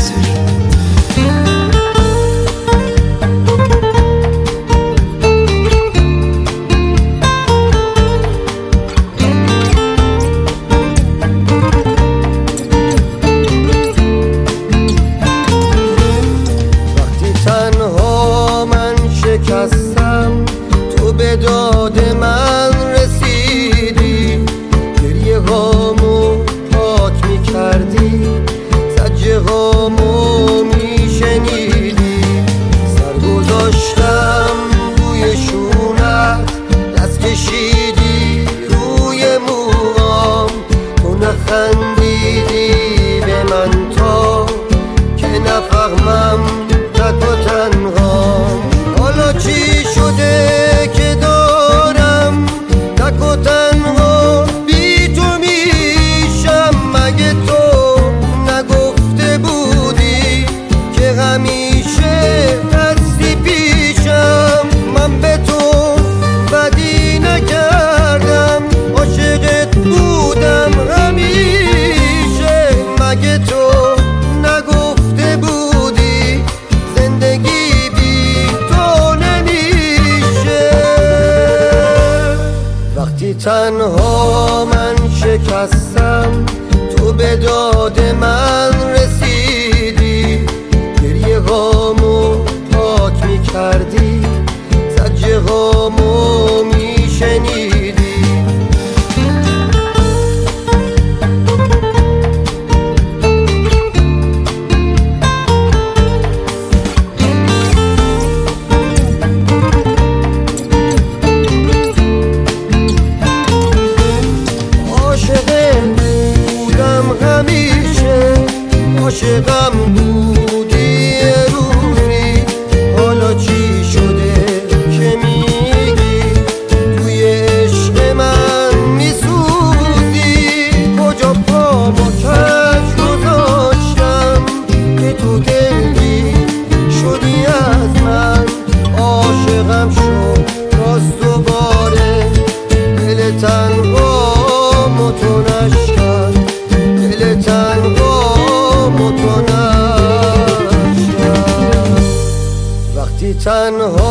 منصوری. شکستم تو به داد من رسیدی، گریه هامو پاک می کردی، زجه هامو می شنیدی. سر گذاشتم روی شونت، دست کشیدی روی موام، تو نخندیدی به من تا که نفهمم تک و تنهام. حالا چی شده که دارم تک و تنها بی تو میشم؟ مگه تو نگفته بودی که همیشه هستی پیشم؟ من به تو بدی نکردم، عاشقت بودم همیشه. مگه تو نگفته بودی زندگی تنها من شکستم تو به داد من رسیدی، گریه هامو پاک می کردی، زجه هامو می شنیدی. عاشقم بودی روزی، حالا چی شده که میگی توی عشق من میسوزی؟ کجا پامو کج گذاشتم که تو دلگی شدی از من؟ عاشقم شد راست دوباره، دل تنهامو تو نشکن، دل تنها وقتی تنها